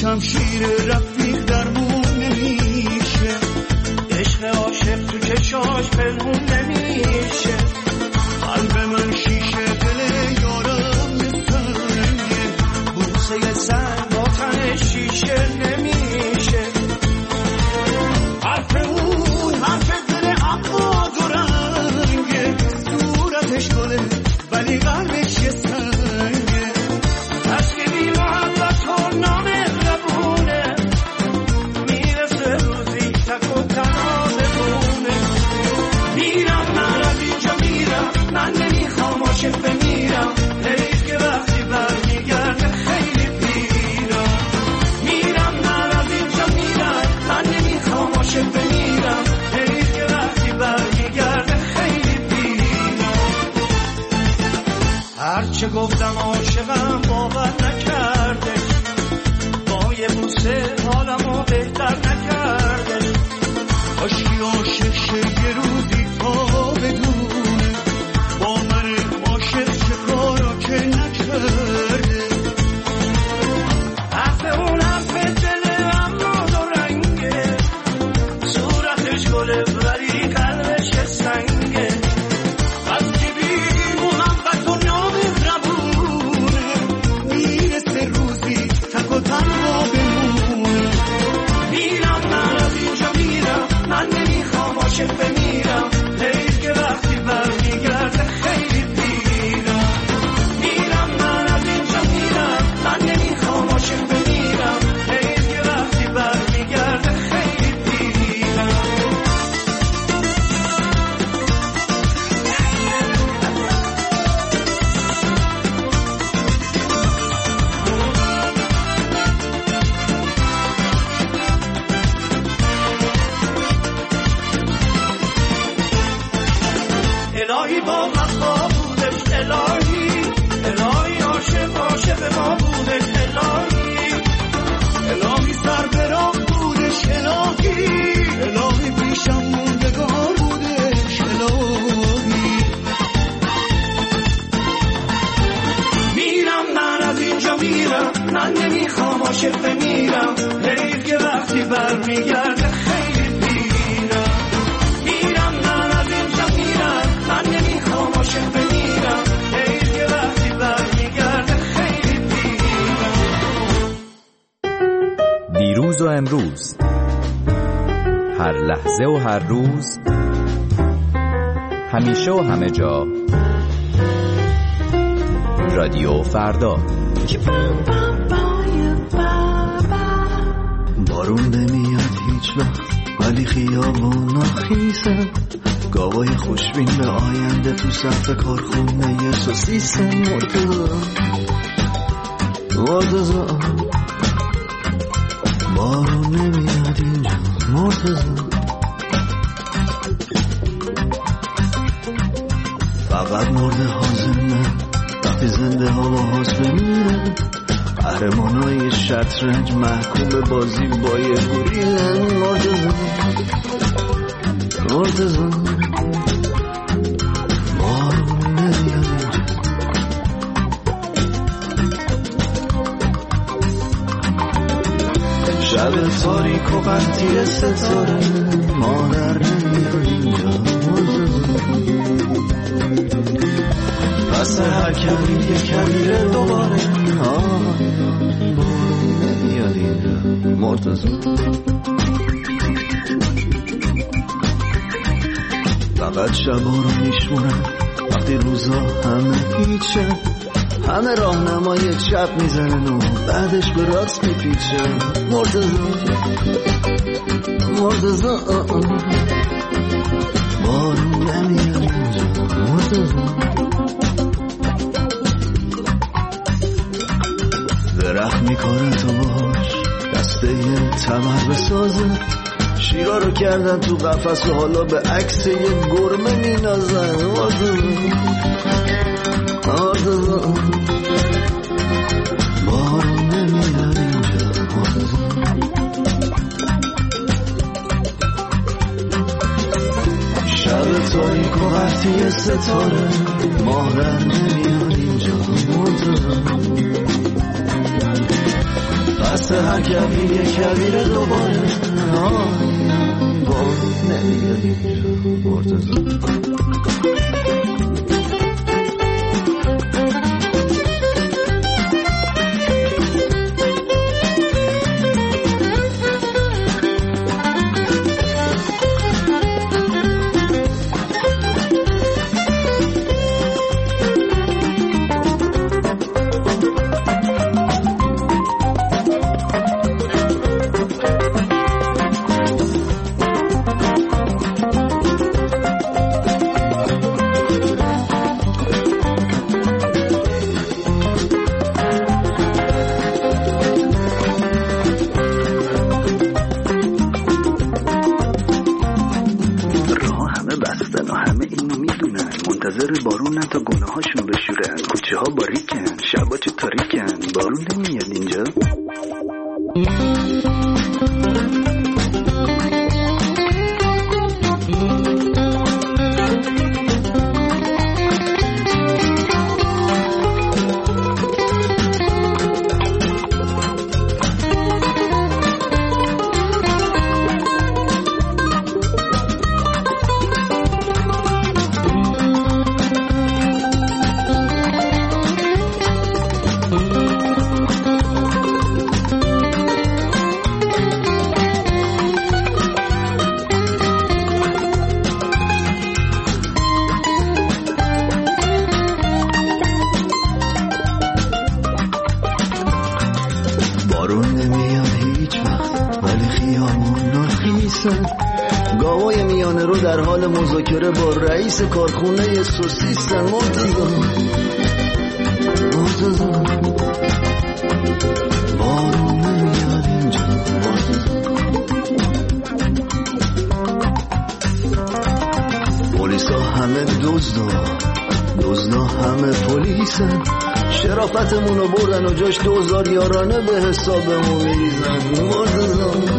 شمشیر رفیق درمون نمیشه، عشق عاشق تو چشاش پنهون نمیشه. قلب من شیشه دل یارم سنگه، بوسه سنگ با تن شیشه نمیشه. حرف اون حرف دل اما دو رنگه، صورتش گله ولی قلبش یه سنگه. عشق بی محبت و نامهربونه، میرسه روزی تک و تنها بمونه. میرم من از اینجا میرم، من نمیخوام عاشق بمیرم، حیف که وقتی برمیگرده خیلی پیرم. میرم من از اینجا میرم، من نمیخوام عاشق بمیرم، حیف که وقتی برمیگرده خیلی پیرم. هرچه گفتم عاشقم باور نکرده، با یه بوسه حالمو بهتر نکرده. کاشکی عاشق شه یه روزی تا بدونه، با من عاشق چه کارا که نکرده. حرف اون حرف دل اما دو رنگه، صورتش گله ولی قلبش سنگه. از که بی محبت و نامهربونه، میرسه روزی تک و تنها بمونه. میرم من از اینجا میرم، من نمیخوام عاشق بمیرم، حیف که وقتی برمیگرده خیلی پیرم. میرم من از اینجا میرم، من نمیخوام عاشق بمیرم، حیف که وقتی برمیگرده خیلی پیرم. الهی با وفا بودش، الهی الهی عاشق ما بودش، الهی الهی سر به راه بودش، الهی الهی پیشم موندگار بودش، الهی. میرم من از اینجا میرم، من نمیخوام عاشق بمیرم، حیف که وقتی برمیگرده خیلی پیرم. میرم من از اینجا میرم، من نمیخوام عاشق بمیرم، حیف که وقتی برمیگرده خیلی پیرم. دیروز و امروز، هر لحظه و هر روز، همیشه و همه جا، رادیو فردا. بارون نمیاد هیچ وقت ولی خیابونا خیسه، گاوای خوشبین به آینده تو صف کارخونه یه سوسیسه. مرتضی بارون نمیاد اینجا، مرتضی فقط مرده حاضرنه وقتی زنده ها با حاضر بمیره. قهرمانای شطرنج محکوم به بازی با یه گوریلن. مرتضی بارون نمیاد اینجا. شب تاریک و قطعی ستاره، مادر نمیاد اینجا. پس هر کمی یه کمیره دوباره، بارون نمیاد اینجا. مرتضی فقط شبا رو میشمونم وقتی روزا همه هیچه، همه راهنمای چپ میزنن و بعدش به راست میپیچن. مرتضی بارون نمیاد اینجا. مرتضی درخت میکنه تو باش دسته یه تمر بسازه، شیرا رو کردن تو قفس و حالا به عکس یه گرمه مینازن. مرتضی بارون نمیاد اینجا. شب تاریک و قطعی ستاره، مادر نمیاد اینجا. مرتضی پس هر کبیر یک کبیر دوباره بارون نمیاد اینجا مرتضی. بارون تا گناه هاشون بشورن، کوچه ها باریکن، شبا چه تاریکن، بارون نمیاد اینجا. گاوای میانه رو در حال مذاکره با رئیس کارخونه سوسیسن. مرتضی بارون نمیاد اینجا. پلیسا همه دزدا همه پلیسن. شرافتمونو بردن و جاش 2000 یارانه به حسابمون میریزن. مرتضی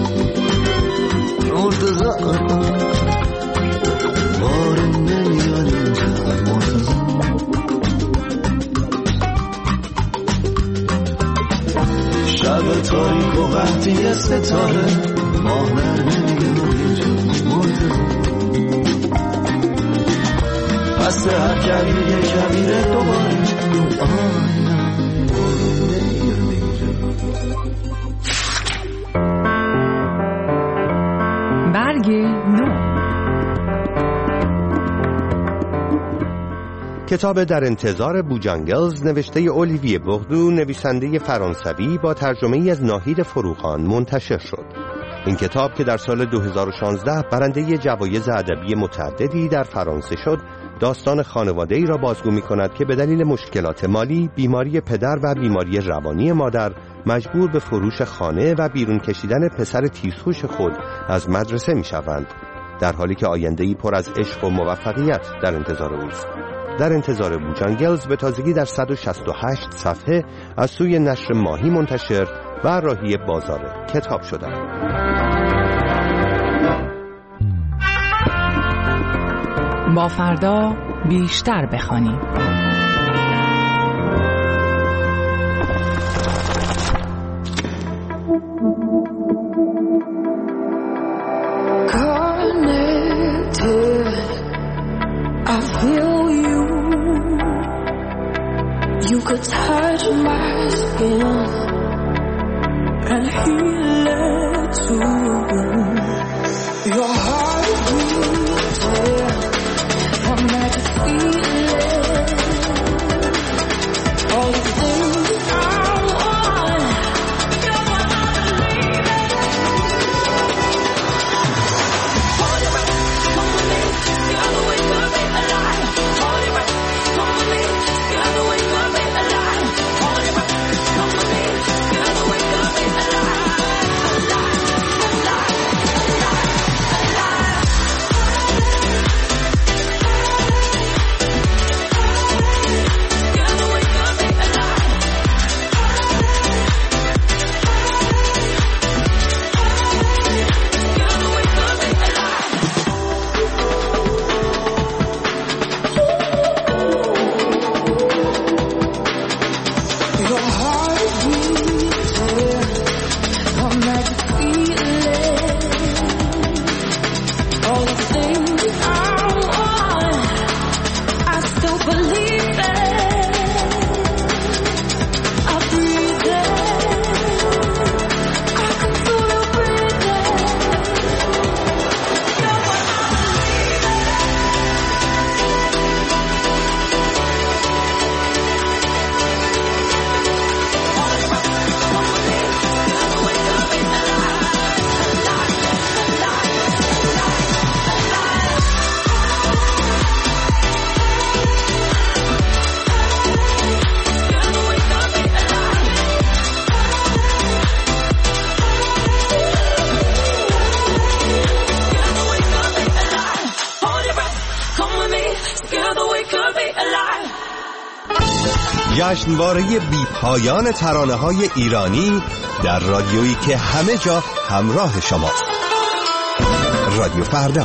بارون نمیاد اینجا. مرتضی شب تاریک و قحطی ستاره، ماه در نمیاد اینجا. مرتضی پس هر کبیر یک کبیر دوباره بارون نمیاد اینجا. برگ نو. کتاب در انتظار بوجانگلز نوشته اولیویه بوردو، نویسنده فرانسوی، با ترجمه ای از ناهید فروخان منتشر شد. این کتاب که در سال 2016 برنده جوایز ادبی متعددی در فرانسه شد، داستان خانواده‌ای را بازگو می‌کند که به دلیل مشکلات مالی، بیماری پدر و بیماری روانی مادر مجبور به فروش خانه و بیرون کشیدن پسر تیزهوش خود از مدرسه می‌شوند، در حالی که آینده‌ای پر از عشق و موفقیت در انتظار اوست. در انتظار بوجانگلز به تازگی در 168 صفحه از سوی نشر ماهی منتشر و راهی بازار کتاب شده. با فردا بیشتر بخوانیم. I feel you. You could touch my skin and heal it too. Your heart beats from that feeling. All the things I want, you're what I believe in. Hold your breath, come with me. The other way to be alive. Hold your breath, come with me. The other way to be alive. Hold your breath, come with me. The other way to be alive. Alive, alive, alive, alive. جشنواره بی‌پایان ترانه‌های ایرانی در رادیویی که همه جا همراه شماست. رادیو فردا.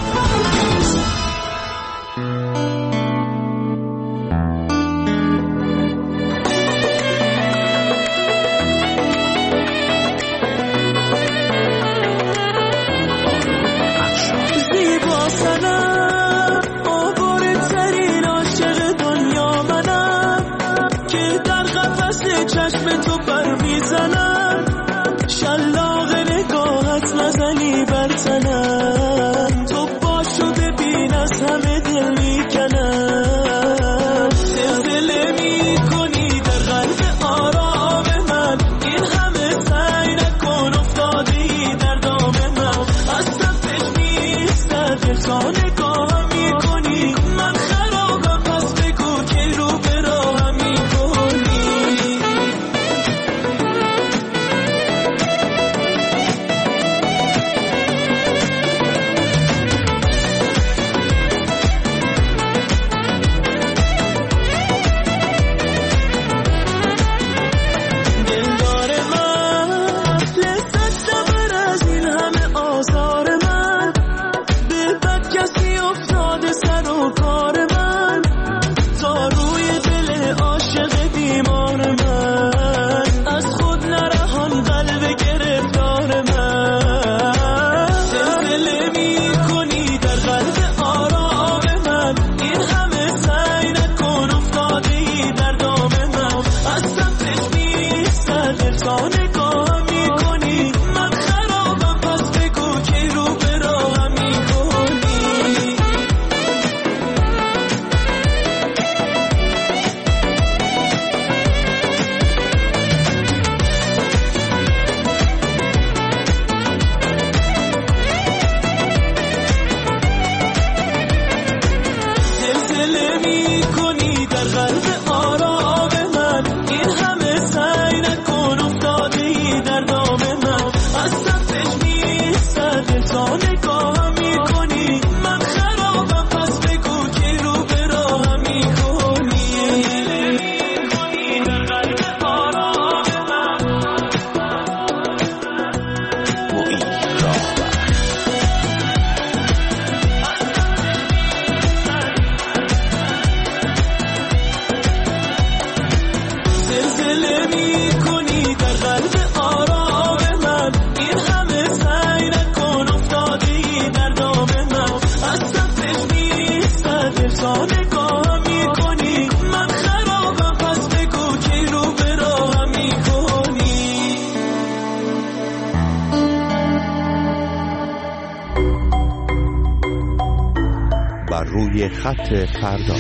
روی خط فردا.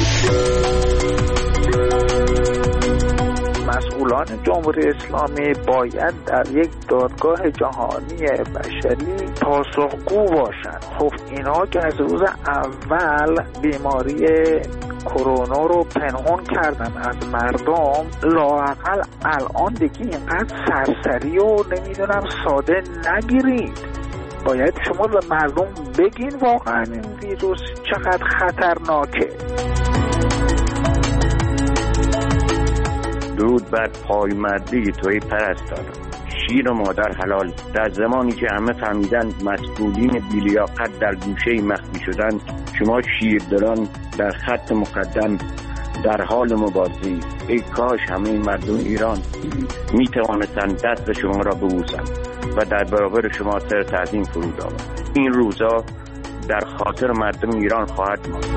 مسئولان جمهوری اسلامی باید در یک دادگاه جهانی بشری پاسخگو باشند. خب اینا که از روز اول بیماری کرونا رو پنهان کردن از مردم، لااقل الان دیگه اینقدر سرسری و نمیدونم ساده نگیرید. باید شما به مردم بگین واقعا این ویروس چقدر خطرناکه. درود بر پایمردی توی پرستاران، شیر و مادر حلال. در زمانی که همه فهمیدن مسئولین بی‌لیاقت در گوشه مخفی شدن، شما شیردلان در خط مقدم در حال مبارزه. ای کاش همه مردم ایران می توانستند دست شما را ببوسند و در برابر شما سر تعظیم فرود آورد. این روزا در خاطر مردم ایران خواهد ماند.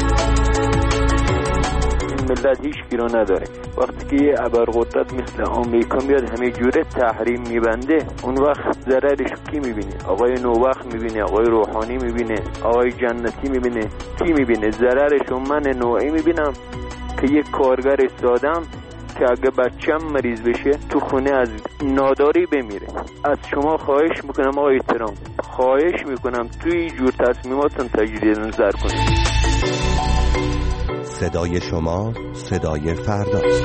ملت هیچ گیرو نداره. وقتی که ابرقدرت مثل آمریکا میاد همه جوره تحریم میبنده، اون وقت ضررش کی میبینه؟ آقای نوبخت میبینه، آقای روحانی میبینه، آقای جنتی میبینه. کی میبینه؟ ضررش من نوعی میبینم که یک کارگر استادم که اگه بچم مریض بشه تو خونه از ناداری بمیره. از شما خواهش میکنم آقای احترام، خواهش میکنم توی جور تصمیماتون تجدید نظر کنید. صدای شما صدای فرداست.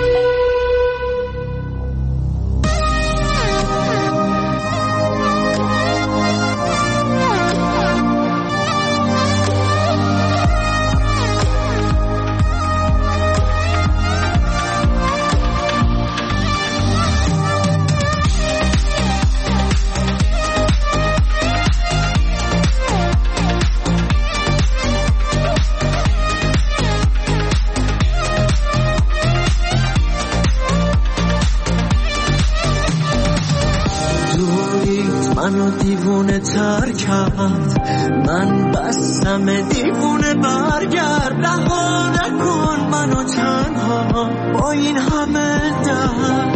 دیوونه تر کرد. من بستم دیوونه برگرد، رها نکن منو تنها با این همه درد.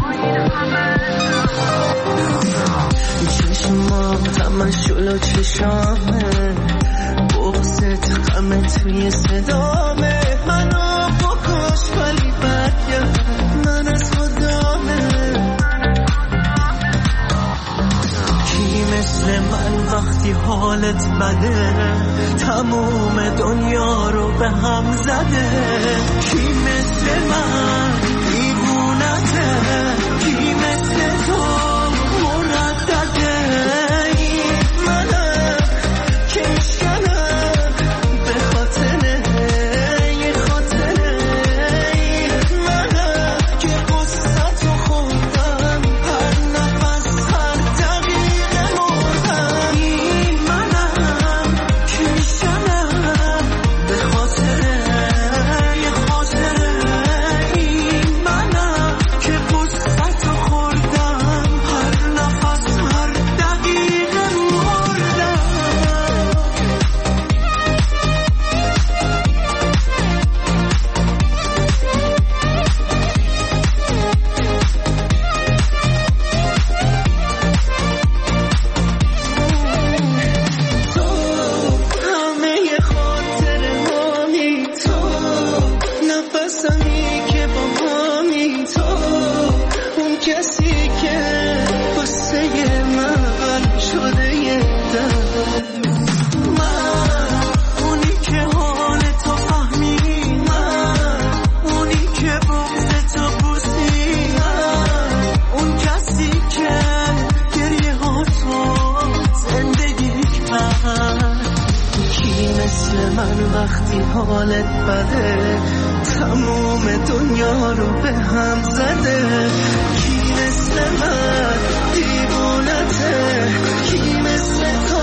چشمات مشغول چشامه، بغضت غم توی صدامه. منو بکش ولی برگرد، من از خدامه. کی مثل من وقتی حالت بده تموم دنیا رو به هم زده؟ کی مثل من دیوونته؟ کی مثل تو مردده؟ این منم که میشکنم به خاطره یه خاطره. این منم که قصتو خوندم هر نفس هر دقیقه مردم. این منم که میشکنم به خاطره یه خاطره. این منم که قصتو خوردم هر نفس هر دقیقه مردم. تو همه خاطر مامی، تو نفسمی که با مامی، تو اون کسی که قصه من شده یه درد. من اونی که حال تو فهمی، من اونی که بغض تو بوسی، من اون کسی که گریه ها تو زندگی کرد. کی مثل من وقتی حالت بده تموم دنیا رو به هم زده؟ کی مثل من دیوونته؟ کی مثل تو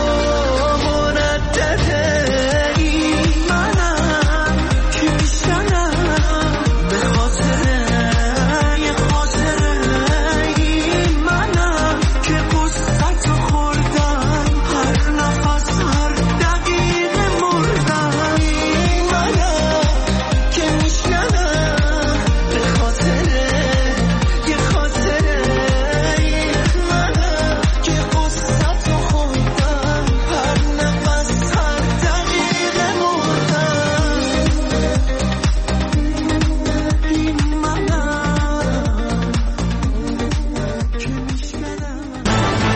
مردده؟ این منم که میشنم به خاطره یه خاطره. این منم که قصتو خوردم هر نفس هر دقیقه مردم. این منم که میشنم به خاطره یه خاطره. این منم که قصتو خوردم هر نفس هر دقیقه مردم. این منم که میشنم.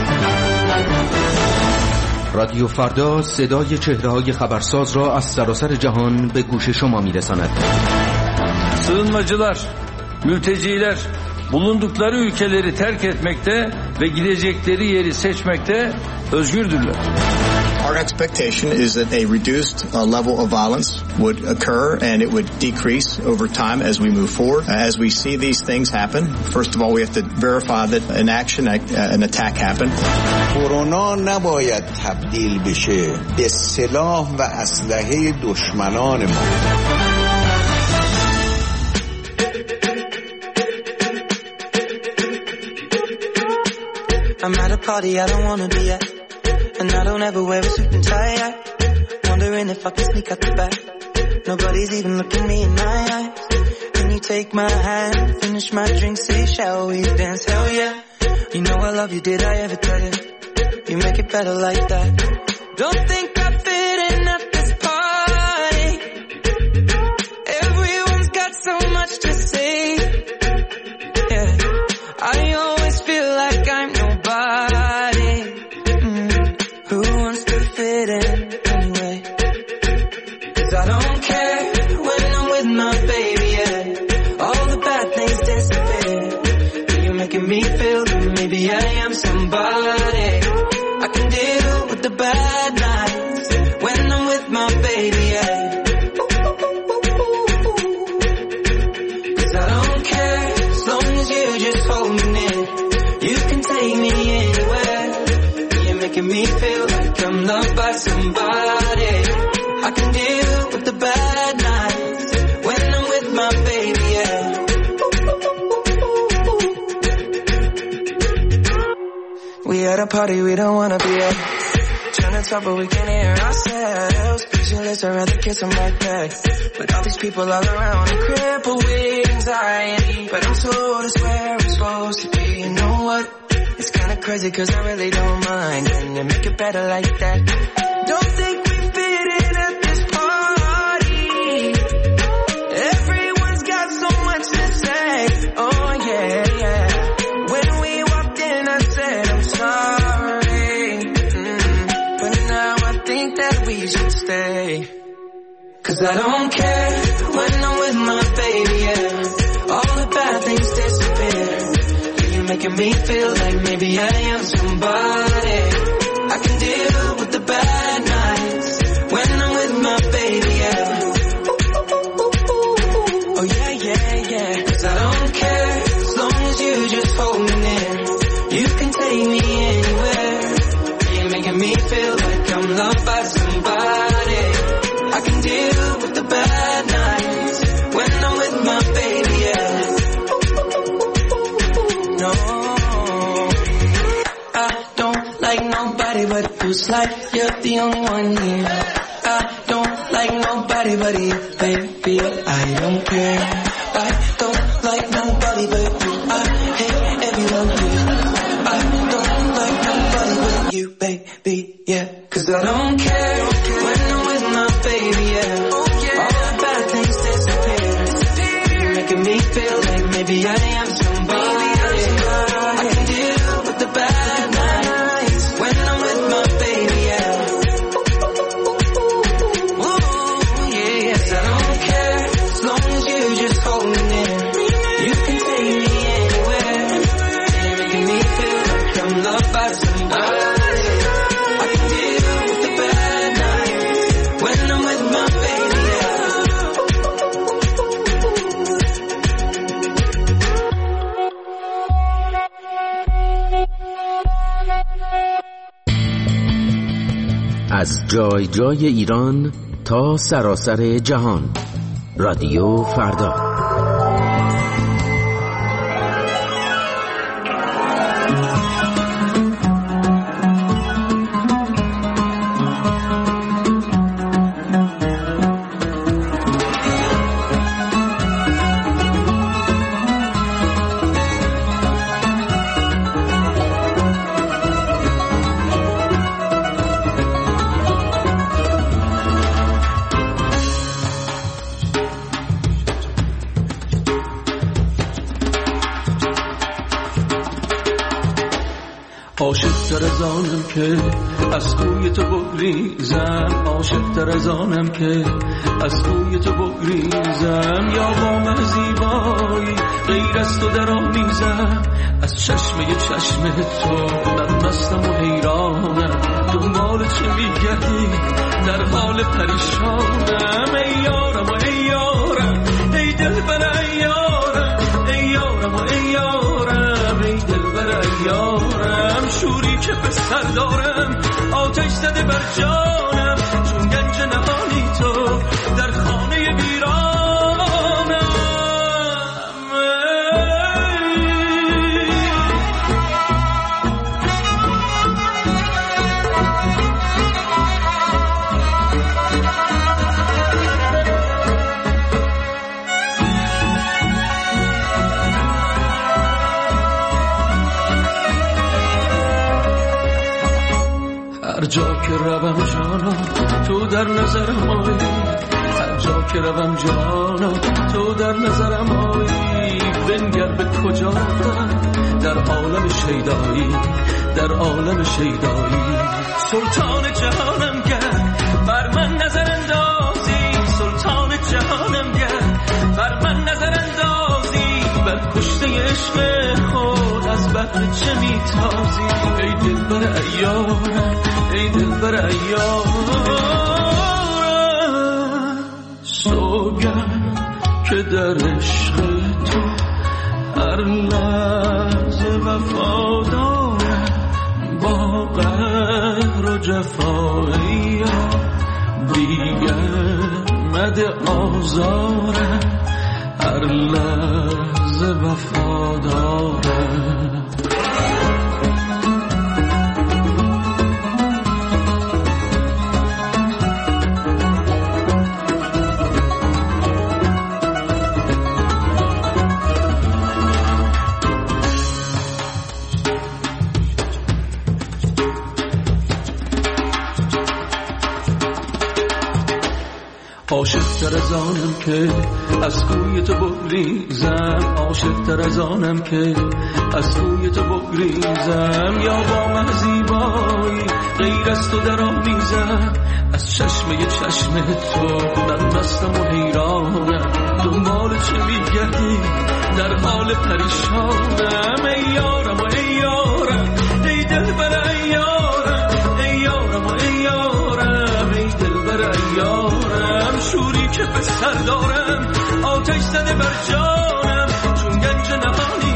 رادیو فردا صدای چهره‌های خبرساز را از سراسر جهان به گوش شما می‌رساند. Sığınmacılar, mülteciler bulundukları ülkeleri terk etmekte ve gidecekleri yeri seçmekte özgürdürler. Our expectation is that a reduced level of violence would occur and it would decrease over time as we move forward. As we see these things happen, first of all we have to verify that an attack happened. کرونا نباید تبدیل بشه به سلاح و اسلحه دشمنان ما. I'm at a party I don't wanna be at, and I don't ever wear a suit and tie. Wondering if I can sneak out the back. Nobody's even looking me in my eyes. Can you take my hand, finish my drink, say shall we dance? Hell yeah. You know I love you, did I ever tell you? You make it better like that. Don't think I fit in at this party. Everyone's got so much to say. Yeah, I always feel like I'm nobody. Who wants to fit in anyway? 'Cause I don't care when I'm with my baby, yeah. All the bad things disappear. You're making me feel that maybe I am somebody. I can deal with the bad nights when I'm with my baby, yeah. 'Cause I don't care as long as you just hold me near. You can take me anywhere. You're making me feel like I'm loved by somebody. I can deal with the bad nights when I'm with my baby, yeah. We at a party we don't wanna be at. to talk, but we can't hear ourselves. Pictureless, I'd rather kiss them right back. But all these people all around, I'm crippled with anxiety. But I'm told it's where I'm supposed to be. You know what? It's kinda crazy, cause I really don't mind. Can you make it better like that? Don't think we fit in at this party. Everyone's got so much to say. Oh yeah, yeah. When we walked in, I said I'm sorry. But now I think that we should stay. Cause I don't care when I'm with my baby, yeah. All the bad things disappear. You're making me feel like maybe I am somebody. I can deal with the bad nights when I'm with my baby, yeah. Oh yeah, yeah, yeah. Cause I don't care as long as you just hold me near. You can take me anywhere. You're making me feel like I'm loved by somebody. I can deal with the bad nights when I'm with my baby, yeah. No, I don't like nobody but you. Like you're the only one here. I don't like nobody but you, baby. I don't care. I don't like nobody but you. I hate everyone here. I don't like nobody but you, baby. Yeah, cause I don't care when I'm with my baby. Yeah, all the bad things disappear. You're making me feel like maybe I am somebody. I can deal with the bad nights when I'm with my baby. Yeah. Ooh, yeah, yes, I don't care as long as you just hold me near. You can take me anywhere. You're making me feel like I'm loved by somebody. I can deal with the bad nights when I'm with my baby. Yeah. از جای جای ایران تا سراسر جهان. رادیو فردا. عاشق‌تر از آنم که از کوی تو بگریزم، عاشق‌تر از آنم که از کوی تو بگریزم، یا با زیبایی غیر از تو در آمیزم، از چشمه چشم تو من مستم و حیرانم، دنبال چه میگردی در حال پریشانم، ای یارم و ای یارم، ای دلبر ای یارم، ای یارم و ای یارم، ای دلبر ای یارم، شوری که به سر دارم آتش زده بر جانم، چون گنج نهانی تو در خانه ویرانم. هر جا که روم جانا تو در نظرم آیی، هر جا که روم جانا تو در نظرم آیی، بنگر به کجا در عالم شیدایی، در عالم شیدایی، سلطان جهانم گرد بر من نظر اندازی، سلطان جهانم گرد بر من نظر اندازی، بر کشته عشق خود از بحر چه میتازی، ای دلبر ایارم، ای دلبر ایارم، سوگند که در عشق تو هر لحظه وفادارم، با قهر و جفایی دیگر مده آزارم، هر لحظه وفادارم. عاشق تر از آنم که از کوی تو بگریزم، عاشق تر از آنم که از کوی تو بگریزم. یا با من زیبایی غیر از تو در آمیزم، از چشمه چشم تو من مستم و حیرانم. دنبال چه میگردی در حال پریشانم. ای یارم و ای یارم، ای دلبر ای یارم، ای یارم و ای یارم، ای دلبر ای یارم. شوری که به سر دارم آتش زده بر جانم، چون گنج نهانی